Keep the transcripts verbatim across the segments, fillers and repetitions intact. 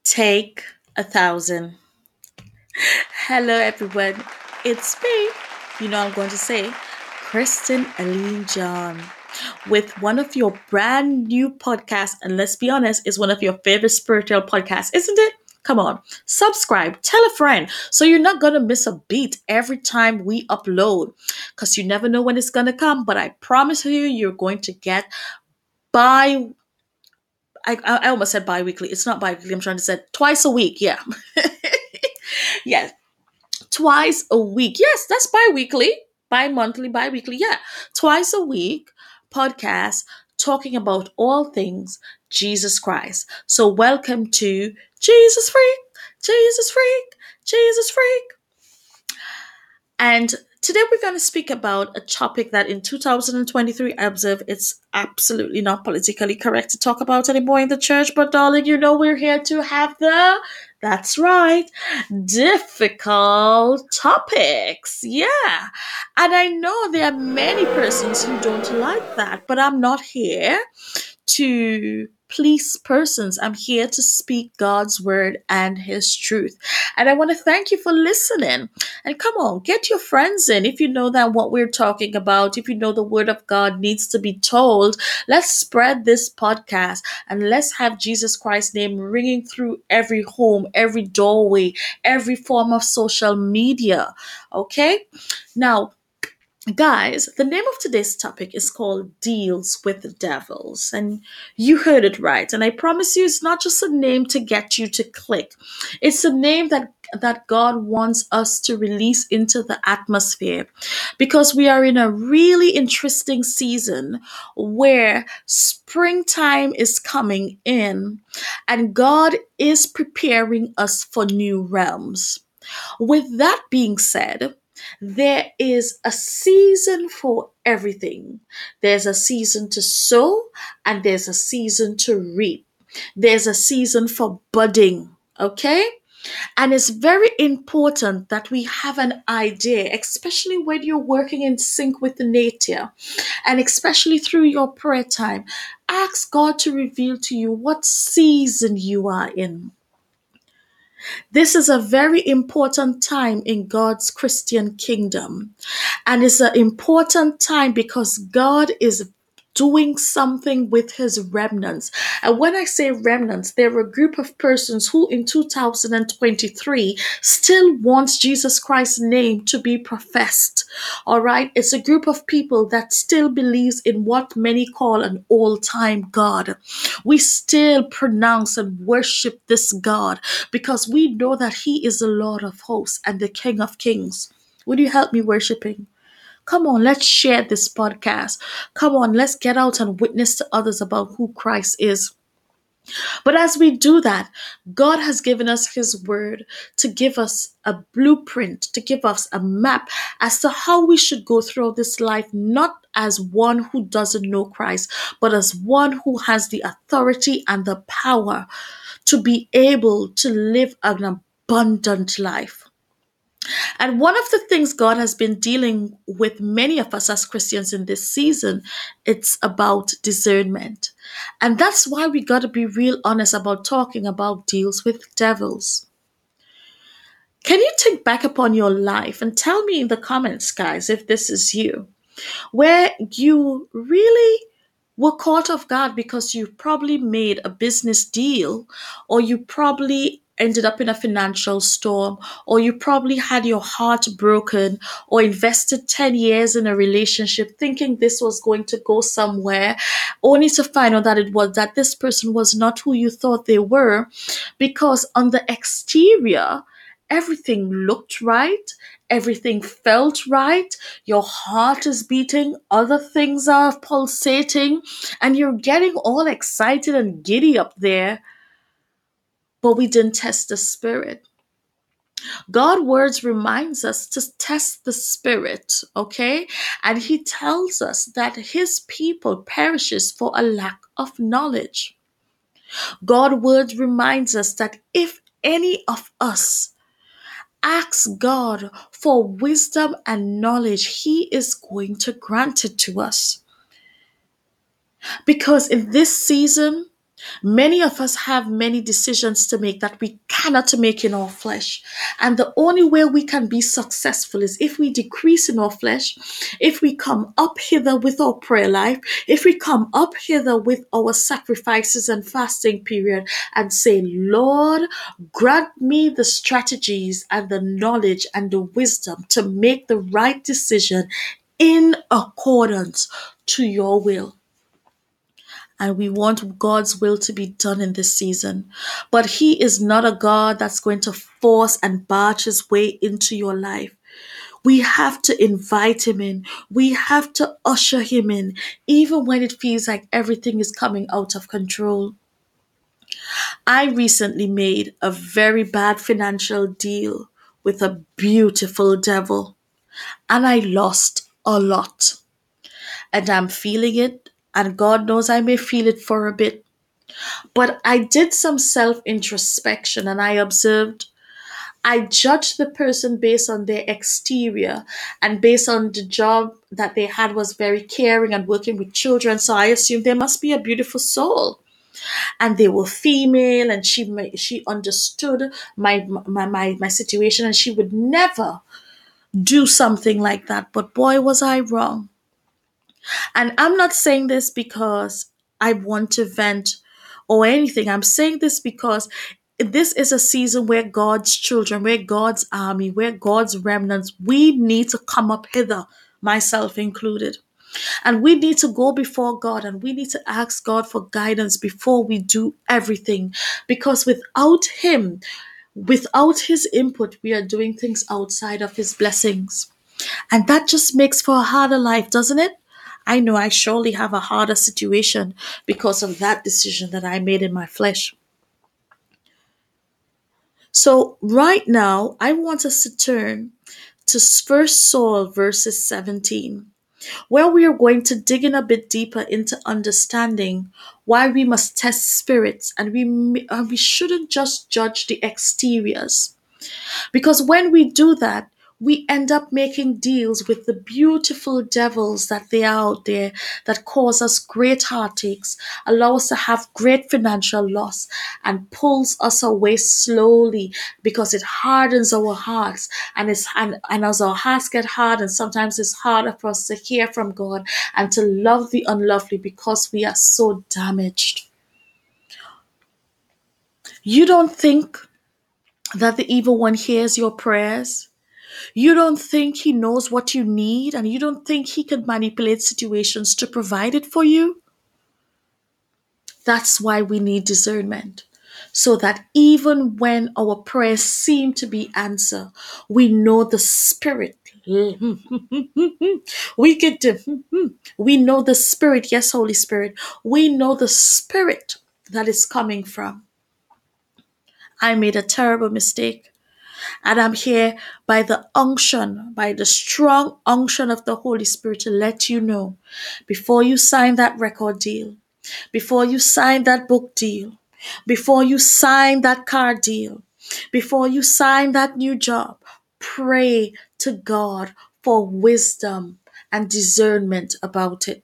Take a thousand. Hello, everyone. It's me. You know, I'm going to say Kristen Aline John with one of your brand new podcasts. And let's be honest, it's one of your favorite spiritual podcasts, isn't it? Come on, subscribe, tell a friend so you're not going to miss a beat every time we upload because you never know when it's going to come. But I promise you, you're going to get bi. I, I almost said bi weekly. It's not bi weekly. I'm trying to say twice a week. Yeah. Yes, twice a week. Yes, that's bi-weekly, bi-monthly, bi-weekly. Yeah, twice a week podcast talking about all things Jesus Christ. So welcome to Jesus Freak, Jesus Freak, Jesus Freak. And today we're going to speak about a topic that in two thousand twenty-three, I observe it's absolutely not politically correct to talk about anymore in the church. But darling, you know we're here to have the, that's right, difficult topics. Yeah. And I know there are many persons who don't like that, but I'm not here to please persons. I'm here to speak God's word and his truth. And I want to thank you for listening. And come on, get your friends in. If you know that what we're talking about, if you know the word of God needs to be told, let's spread this podcast and let's have Jesus Christ's name ringing through every home, every doorway, every form of social media. Okay? Now, guys, the name of today's topic is called Deals with Devils. And you heard it right. And I promise you, it's not just a name to get you to click. It's a name that that God wants us to release into the atmosphere because we are in a really interesting season where springtime is coming in and God is preparing us for new realms. With that being said, there is a season for everything. There's a season to sow and there's a season to reap. There's a season for budding, okay? And it's very important that we have an idea, especially when you're working in sync with the nature and especially through your prayer time. Ask God to reveal to you what season you are in. This is a very important time in God's Christian kingdom. And it's an important time because God is doing something with his remnants. And when I say remnants, they're a group of persons who in two thousand twenty-three still wants Jesus Christ's name to be professed. All right. It's a group of people that still believes in what many call an all-time God. We still pronounce and worship this God because we know that he is the Lord of hosts and the King of kings. Would you help me worshiping? Come on, let's share this podcast. Come on, let's get out and witness to others about who Christ is. But as we do that, God has given us his word to give us a blueprint, to give us a map as to how we should go through this life, not as one who doesn't know Christ, but as one who has the authority and the power to be able to live an abundant life. And one of the things God has been dealing with many of us as Christians in this season, it's about discernment. And that's why we got to be real honest about talking about deals with devils. Can you think back upon your life and tell me in the comments, guys, if this is you, where you really were caught off guard because you probably made a business deal, or you probably ended up in a financial storm, or you probably had your heart broken, or invested ten years in a relationship thinking this was going to go somewhere, only to find out that it was that this person was not who you thought they were, because on the exterior, everything looked right, everything felt right, your heart is beating, other things are pulsating, and you're getting all excited and giddy up there, but we didn't test the spirit. God words reminds us to test the spirit, okay? And he tells us that his people perishes for a lack of knowledge. God words reminds us that if any of us ask God for wisdom and knowledge, he is going to grant it to us. Because in this season, Many of us have many decisions to make that we cannot make in our flesh. And the only way we can be successful is if we decrease in our flesh, if we come up hither with our prayer life, if we come up hither with our sacrifices and fasting period and say, Lord, grant me the strategies and the knowledge and the wisdom to make the right decision in accordance to your will. And we want God's will to be done in this season. But He is not a God that's going to force and barge His way into your life. We have to invite Him in. We have to usher Him in, even when it feels like everything is coming out of control. I recently made a very bad financial deal with a beautiful devil, and I lost a lot. And I'm feeling it, and God knows I may feel it for a bit. But I did some self introspection and I observed, I judged the person based on their exterior and based on the job that they had was very caring and working with children. So I assumed they must be a beautiful soul. And they were female, and she ma- she understood my, my my my situation, and she would never do something like that. But boy, was I wrong. And I'm not saying this because I want to vent or anything. I'm saying this because this is a season where God's children, where God's army, where God's remnants, we need to come up hither, myself included. And we need to go before God and we need to ask God for guidance before we do everything. Because without Him, without His input, we are doing things outside of His blessings. And that just makes for a harder life, doesn't it? I know I surely have a harder situation because of that decision that I made in my flesh. So, right now, I want us to turn to First Saul verses seventeen, where we are going to dig in a bit deeper into understanding why we must test spirits and we, uh, we shouldn't just judge the exteriors. Because when we do that, we end up making deals with the beautiful devils that they are out there that cause us great heartaches, allow us to have great financial loss, and pulls us away slowly because it hardens our hearts. And, it's, and, and as our hearts get hardened, sometimes it's harder for us to hear from God and to love the unlovely because we are so damaged. You don't think that the evil one hears your prayers? You don't think he knows what you need, and you don't think he can manipulate situations to provide it for you? That's why we need discernment. So that even when our prayers seem to be answered, we know the spirit. We get to, we know the spirit. Yes, Holy Spirit. We know the spirit that is coming from. I made a terrible mistake. And I'm here by the unction, by the strong unction of the Holy Spirit to let you know before you sign that record deal, before you sign that book deal, before you sign that car deal, before you sign that new job, pray to God for wisdom and discernment about it.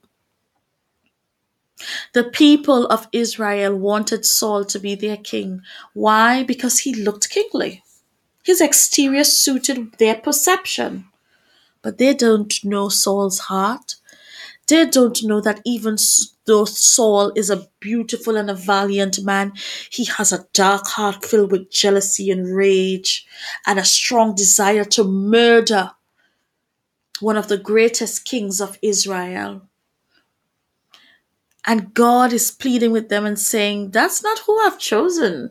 The people of Israel wanted Saul to be their king. Why? Because he looked kingly. His exterior suited their perception. But they don't know Saul's heart. They don't know that even though Saul is a beautiful and a valiant man, he has a dark heart filled with jealousy and rage and a strong desire to murder one of the greatest kings of Israel. And God is pleading with them and saying, that's not who I've chosen.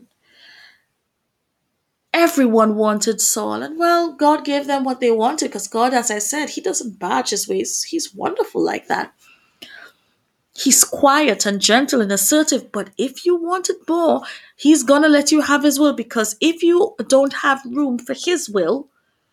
Everyone wanted Saul, and well, God gave them what they wanted because God, as I said, He doesn't barge His ways. He's wonderful like that. He's quiet and gentle and assertive, but if you wanted more, He's gonna let you have His will, because if you don't have room for His will,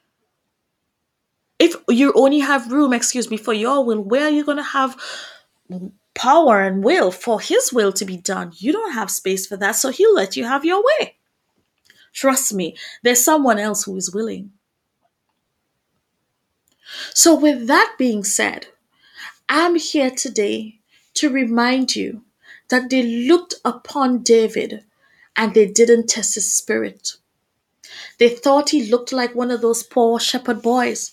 if you only have room, excuse me, for your will, where are you gonna have power and will for His will to be done? You don't have space for that, so He'll let you have your way. Trust me, there's someone else who is willing. So, with that being said, I'm here today to remind you that they looked upon David and they didn't test his spirit. They thought he looked like one of those poor shepherd boys.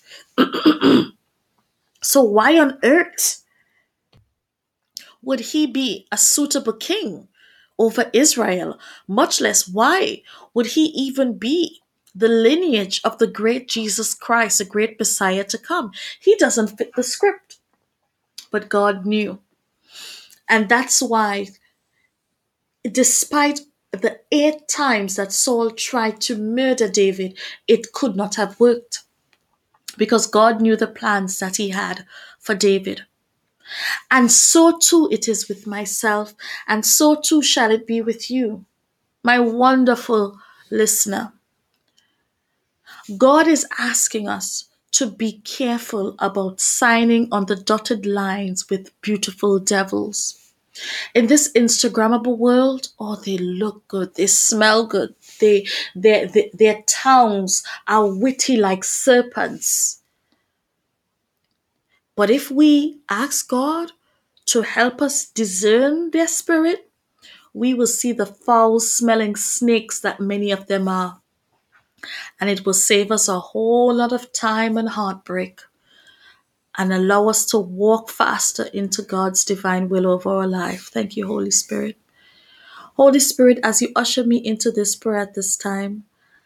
So why on earth would he be a suitable king over Israel? Much less, why would he even be the lineage of the great Jesus Christ, the great Messiah to come? He doesn't fit the script, but God knew. And that's why, despite the eight times that Saul tried to murder David, it could not have worked because God knew the plans that he had for David. And so too it is with myself, and so too shall it be with you, my wonderful listener. God is asking us to be careful about signing on the dotted lines with beautiful devils. In this Instagrammable world, oh, they look good, they smell good, they, their, their, their tongues are witty like serpents. But if we ask God to help us discern their spirit, we will see the foul-smelling snakes that many of them are. And it will save us a whole lot of time and heartbreak and allow us to walk faster into God's divine will over our life. Thank you, Holy Spirit. Holy Spirit, as you usher me into this prayer at this time,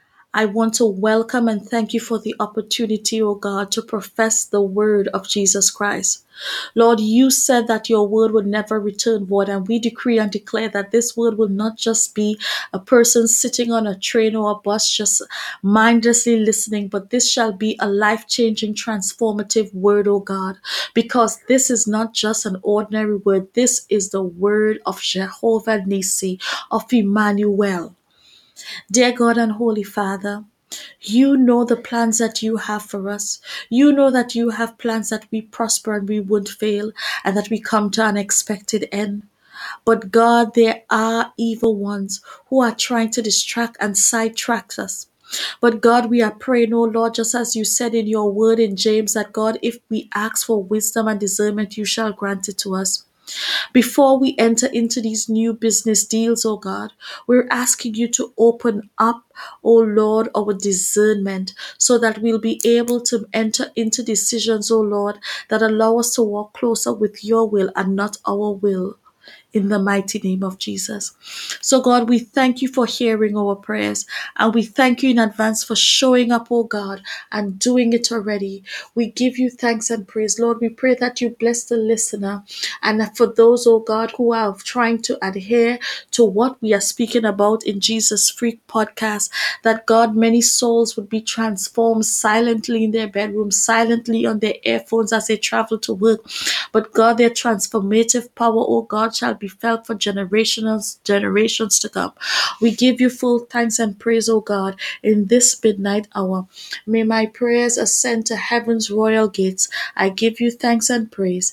I want to welcome and thank you for the opportunity, O God, to profess the word of Jesus Christ. Lord, you said that your word would never return void, and we decree and declare that this word will not just be a person sitting on a train or a bus just mindlessly listening, but this shall be a life-changing, transformative word, O God, because this is not just an ordinary word. This is the word of Jehovah Nissi, of Emmanuel. Dear God and Holy Father, you know the plans that you have for us. You know that you have plans that we prosper and we won't fail and that we come to an expected end. But God, there are evil ones who are trying to distract and sidetrack us. But God, we are praying, oh Lord, just as you said in your word in James, that God, if we ask for wisdom and discernment, you shall grant it to us. Before we enter into these new business deals, oh God, we're asking you to open up, oh Lord, our discernment so that we'll be able to enter into decisions, oh Lord, that allow us to walk closer with your will and not our will. In the mighty name of Jesus. So God, we thank you for hearing our prayers, and we thank you in advance for showing up, oh God, and doing it already. We give you thanks and praise. Lord, we pray that you bless the listener, and that for those, oh God, who are trying to adhere to what we are speaking about in Jesus Freak podcast, that God, many souls would be transformed silently in their bedrooms, silently on their earphones as they travel to work. But God, their transformative power, oh God, shall be felt for generations, generations to come. We give you full thanks and praise, oh God, in this midnight hour. May my prayers ascend to heaven's royal gates. I give you thanks and praise.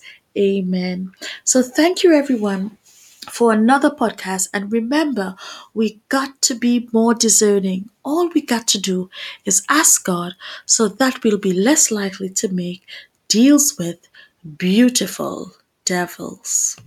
Amen. So thank you, everyone, for another podcast. And remember, we got to be more discerning. All we got to do is ask God so that we'll be less likely to make deals with beautiful devils.